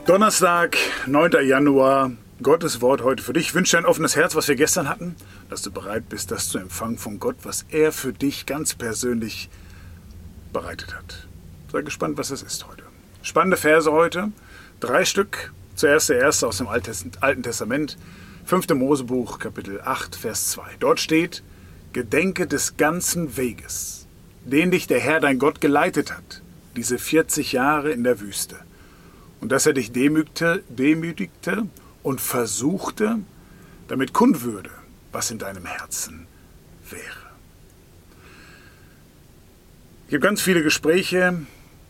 Donnerstag, 9. Januar, Gottes Wort heute für dich. Ich wünsche dir ein offenes Herz, was wir gestern hatten, dass du bereit bist, das zu empfangen von Gott, was er für dich ganz persönlich bereitet hat. Sei gespannt, was es ist heute. Spannende Verse heute, 3 Stück. Zuerst der erste aus dem Alten Testament, 5. Mosebuch, Kapitel 8, Vers 2. Dort steht: Gedenke des ganzen Weges, den dich der Herr dein Gott geleitet hat, diese 40 Jahre in der Wüste. Und dass er dich demütigte und versuchte, damit kund würde, was in deinem Herzen wäre. Es gibt ganz viele Gespräche,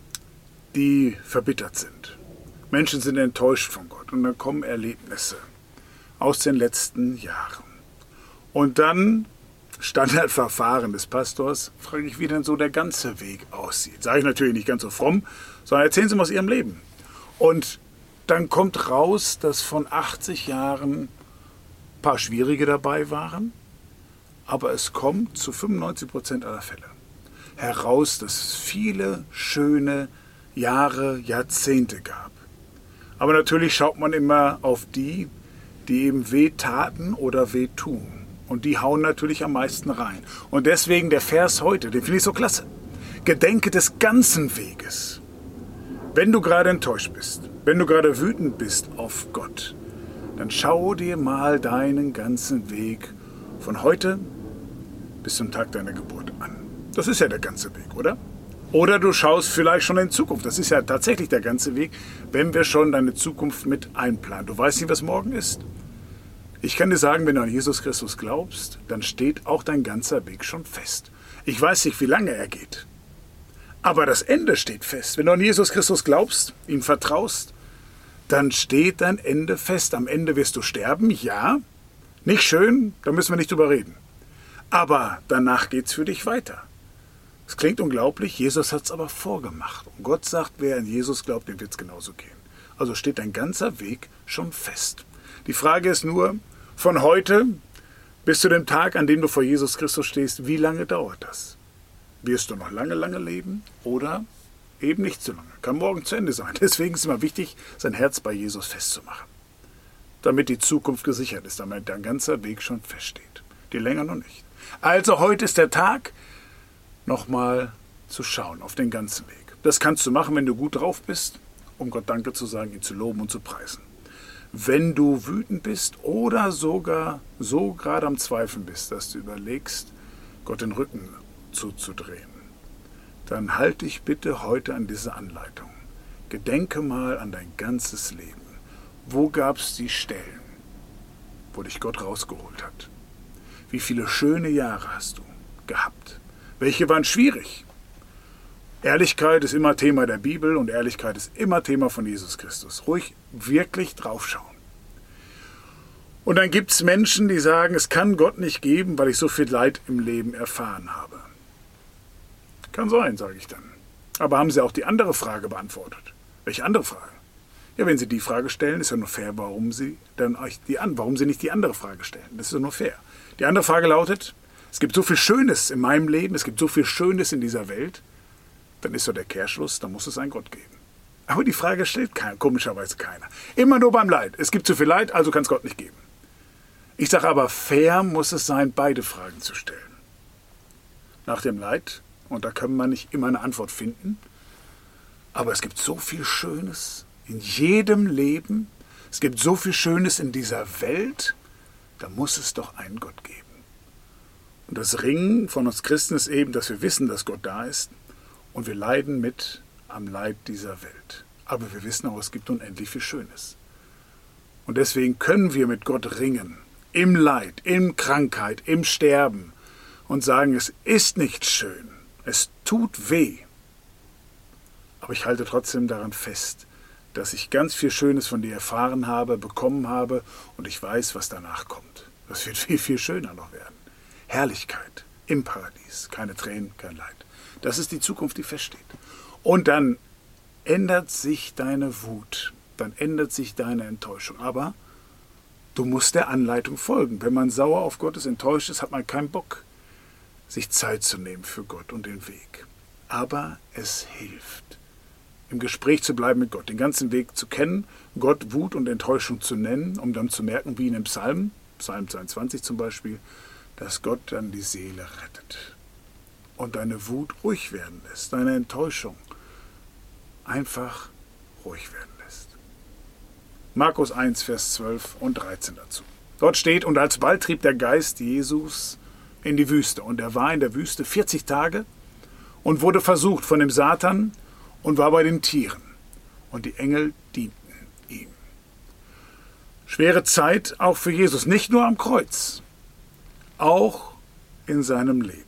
die verbittert sind. Menschen sind enttäuscht von Gott und dann kommen Erlebnisse aus den letzten Jahren. Und dann, Standardverfahren des Pastors, frage ich, wie denn so der ganze Weg aussieht. Sage ich natürlich nicht ganz so fromm, sondern erzählen Sie mal aus Ihrem Leben. Und dann kommt raus, dass von 80 Jahren ein paar schwierige dabei waren, aber es kommt zu 95% aller Fälle heraus, dass es viele schöne Jahre, Jahrzehnte gab. Aber natürlich schaut man immer auf die eben weh taten oder weh tun. Und die hauen natürlich am meisten rein. Und deswegen der Vers heute, den finde ich so klasse. Gedenke des ganzen Weges. Wenn du gerade enttäuscht bist, wenn du gerade wütend bist auf Gott, dann schau dir mal deinen ganzen Weg von heute bis zum Tag deiner Geburt an. Das ist ja der ganze Weg, oder? Oder du schaust vielleicht schon in Zukunft. Das ist ja tatsächlich der ganze Weg, wenn wir schon deine Zukunft mit einplanen. Du weißt nicht, was morgen ist. Ich kann dir sagen, wenn du an Jesus Christus glaubst, dann steht auch dein ganzer Weg schon fest. Ich weiß nicht, wie lange er geht. Aber das Ende steht fest. Wenn du an Jesus Christus glaubst, ihm vertraust, dann steht dein Ende fest. Am Ende wirst du sterben, ja. Nicht schön, da müssen wir nicht drüber reden. Aber danach geht's für dich weiter. Es klingt unglaublich, Jesus hat's aber vorgemacht. Und Gott sagt, wer an Jesus glaubt, dem wird's genauso gehen. Also steht dein ganzer Weg schon fest. Die Frage ist nur, von heute bis zu dem Tag, an dem du vor Jesus Christus stehst, wie lange dauert das? Wirst du noch lange, lange leben oder eben nicht so lange? Kann morgen zu Ende sein. Deswegen ist es immer wichtig, sein Herz bei Jesus festzumachen. Damit die Zukunft gesichert ist, damit dein ganzer Weg schon feststeht. Die länger noch nicht. Also heute ist der Tag, nochmal zu schauen auf den ganzen Weg. Das kannst du machen, wenn du gut drauf bist, um Gott Danke zu sagen, ihn zu loben und zu preisen. Wenn du wütend bist oder sogar so gerade am Zweifeln bist, dass du überlegst, Gott den Rücken zuzudrehen, dann halte dich bitte heute an diese Anleitung. Gedenke mal an dein ganzes Leben. Wo gab es die Stellen, wo dich Gott rausgeholt hat? Wie viele schöne Jahre hast du gehabt? Welche waren schwierig? Ehrlichkeit ist immer Thema der Bibel und Ehrlichkeit ist immer Thema von Jesus Christus. Ruhig wirklich draufschauen. Und dann gibt es Menschen, die sagen, es kann Gott nicht geben, weil ich so viel Leid im Leben erfahren habe. Kann sein, sage ich dann. Aber haben Sie auch die andere Frage beantwortet? Welche andere Frage? Ja, wenn Sie die Frage stellen, ist ja nur fair, warum Sie nicht die andere Frage stellen. Das ist ja nur fair. Die andere Frage lautet, es gibt so viel Schönes in meinem Leben, es gibt so viel Schönes in dieser Welt, dann ist so der Kehrschluss, dann muss es einen Gott geben. Aber die Frage stellt komischerweise keiner. Immer nur beim Leid. Es gibt zu viel Leid, also kann es Gott nicht geben. Ich sage aber, fair muss es sein, beide Fragen zu stellen. Nach dem Leid, und da kann man nicht immer eine Antwort finden, aber es gibt so viel Schönes in jedem Leben, es gibt so viel Schönes in dieser Welt, da muss es doch einen Gott geben. Und das Ringen von uns Christen ist eben, dass wir wissen, dass Gott da ist und wir leiden mit am Leid dieser Welt. Aber wir wissen auch, es gibt unendlich viel Schönes. Und deswegen können wir mit Gott ringen, im Leid, in Krankheit, im Sterben und sagen, es ist nicht schön, es tut weh. Aber ich halte trotzdem daran fest, dass ich ganz viel Schönes von dir erfahren habe, bekommen habe und ich weiß, was danach kommt. Das wird viel, viel schöner noch werden. Herrlichkeit im Paradies, keine Tränen, kein Leid. Das ist die Zukunft, die feststeht. Und dann ändert sich deine Wut, dann ändert sich deine Enttäuschung. Aber du musst der Anleitung folgen. Wenn man sauer auf Gott ist, enttäuscht ist, hat man keinen Bock, sich Zeit zu nehmen für Gott und den Weg. Aber es hilft. im Gespräch zu bleiben mit Gott, den ganzen Weg zu kennen, Gott Wut und Enttäuschung zu nennen, um dann zu merken, wie in dem Psalm 22 zum Beispiel, dass Gott dann die Seele rettet und deine Wut ruhig werden lässt, deine Enttäuschung einfach ruhig werden lässt. Markus 1, Vers 12 und 13 dazu. Dort steht, und alsbald trieb der Geist Jesus in die Wüste. Und er war in der Wüste 40 Tage und wurde versucht von dem Satan und war bei den Tieren. Und die Engel dienten ihm. Schwere Zeit auch für Jesus, nicht nur am Kreuz, auch in seinem Leben.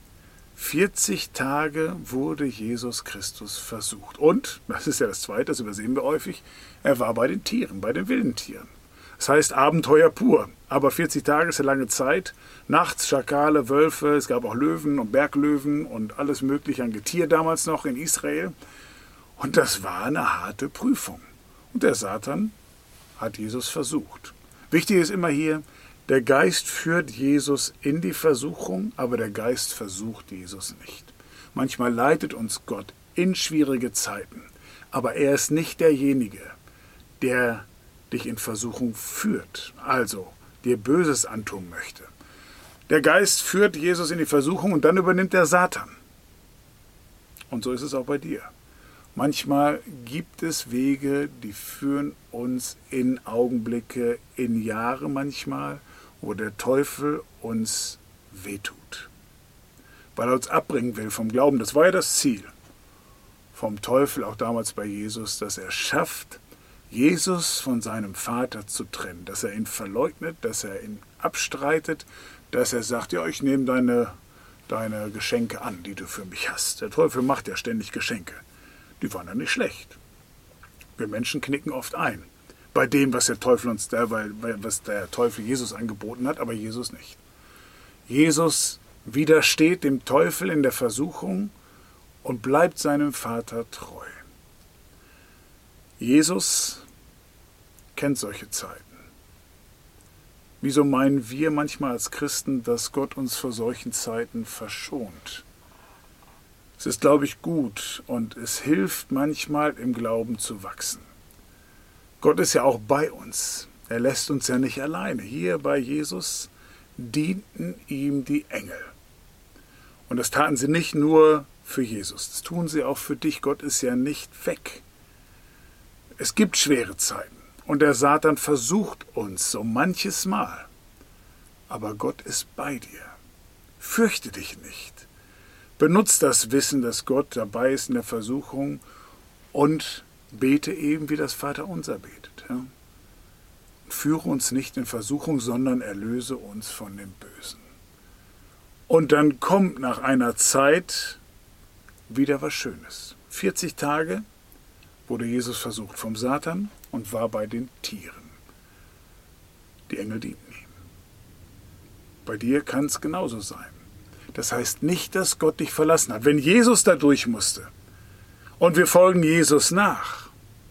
40 Tage wurde Jesus Christus versucht. Und, das ist ja das Zweite, das übersehen wir häufig, er war bei den Tieren, bei den wilden Tieren. Das heißt Abenteuer pur. Aber 40 Tage ist eine lange Zeit. Nachts Schakale, Wölfe, es gab auch Löwen und Berglöwen und alles Mögliche an Getier damals noch in Israel. Und das war eine harte Prüfung. Und der Satan hat Jesus versucht. Wichtig ist immer hier, der Geist führt Jesus in die Versuchung, aber der Geist versucht Jesus nicht. Manchmal leitet uns Gott in schwierige Zeiten, aber er ist nicht derjenige, der dich in Versuchung führt, also dir Böses antun möchte. Der Geist führt Jesus in die Versuchung und dann übernimmt der Satan. Und so ist es auch bei dir. Manchmal gibt es Wege, die führen uns in Augenblicke, in Jahre manchmal, wo der Teufel uns wehtut. Weil er uns abbringen will vom Glauben. Das war ja das Ziel vom Teufel, auch damals bei Jesus, dass er schafft, Jesus von seinem Vater zu trennen, dass er ihn verleugnet, dass er ihn abstreitet, dass er sagt, ja, ich nehme deine Geschenke an, die du für mich hast. Der Teufel macht ja ständig Geschenke. Die waren ja nicht schlecht. Wir Menschen knicken oft ein bei dem, was der Teufel was der Teufel Jesus angeboten hat, aber Jesus nicht. Jesus widersteht dem Teufel in der Versuchung und bleibt seinem Vater treu. Jesus kennt solche Zeiten. Wieso meinen wir manchmal als Christen, dass Gott uns vor solchen Zeiten verschont? Es ist, glaube ich, gut und es hilft manchmal im Glauben zu wachsen. Gott ist ja auch bei uns. Er lässt uns ja nicht alleine. Hier bei Jesus dienten ihm die Engel. Und das taten sie nicht nur für Jesus, das tun sie auch für dich. Gott ist ja nicht weg. Es gibt schwere Zeiten und der Satan versucht uns so manches Mal. Aber Gott ist bei dir. Fürchte dich nicht. Benutz das Wissen, dass Gott dabei ist in der Versuchung und bete eben, wie das Vaterunser betet. Ja? Führe uns nicht in Versuchung, sondern erlöse uns von dem Bösen. Und dann kommt nach einer Zeit wieder was Schönes. 40 Tage wurde Jesus versucht vom Satan und war bei den Tieren. Die Engel dienten ihm. Bei dir kann es genauso sein. Das heißt nicht, dass Gott dich verlassen hat. Wenn Jesus da durch musste und wir folgen Jesus nach,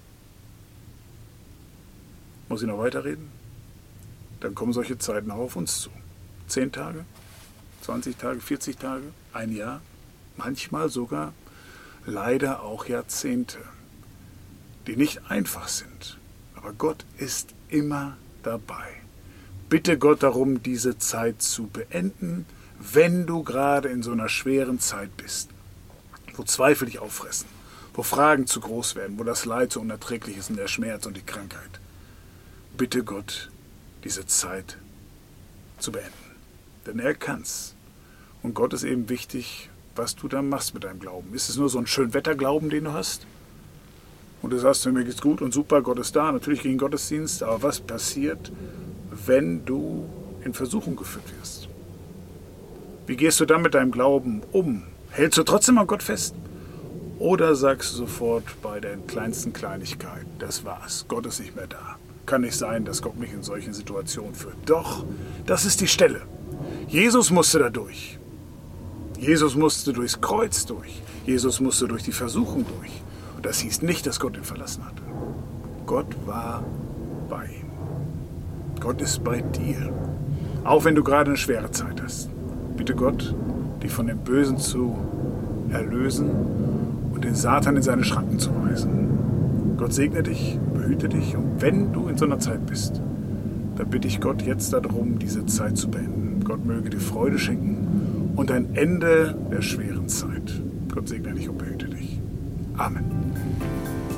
muss ich noch weiterreden? Dann kommen solche Zeiten auch auf uns zu. 10 Tage, 20 Tage, 40 Tage, ein Jahr, manchmal sogar leider auch Jahrzehnte, die nicht einfach sind. Aber Gott ist immer dabei. Bitte Gott darum, diese Zeit zu beenden, wenn du gerade in so einer schweren Zeit bist, wo Zweifel dich auffressen, wo Fragen zu groß werden, wo das Leid so unerträglich ist und der Schmerz und die Krankheit. Bitte Gott, diese Zeit zu beenden. Denn er kann's. Und Gott ist eben wichtig, was du dann machst mit deinem Glauben. Ist es nur so ein Schönwetterglauben, den du hast? Und du sagst, mir geht's gut und super, Gott ist da, natürlich gegen Gottesdienst, aber was passiert, wenn du in Versuchung geführt wirst? Wie gehst du dann mit deinem Glauben um? Hältst du trotzdem an Gott fest? Oder sagst du sofort bei der kleinsten Kleinigkeit, das war's, Gott ist nicht mehr da. Kann nicht sein, dass Gott mich in solchen Situationen führt. Doch, das ist die Stelle. Jesus musste da durch. Jesus musste durchs Kreuz durch. Jesus musste durch die Versuchung durch. Und das hieß nicht, dass Gott ihn verlassen hatte. Gott war bei ihm. Gott ist bei dir. Auch wenn du gerade eine schwere Zeit hast. Bitte Gott, dich von dem Bösen zu erlösen und den Satan in seine Schranken zu weisen. Gott segne dich, behüte dich und wenn du in so einer Zeit bist, dann bitte ich Gott jetzt darum, diese Zeit zu beenden. Gott möge dir Freude schenken und ein Ende der schweren Zeit. Gott segne dich und behüte dich. Amen.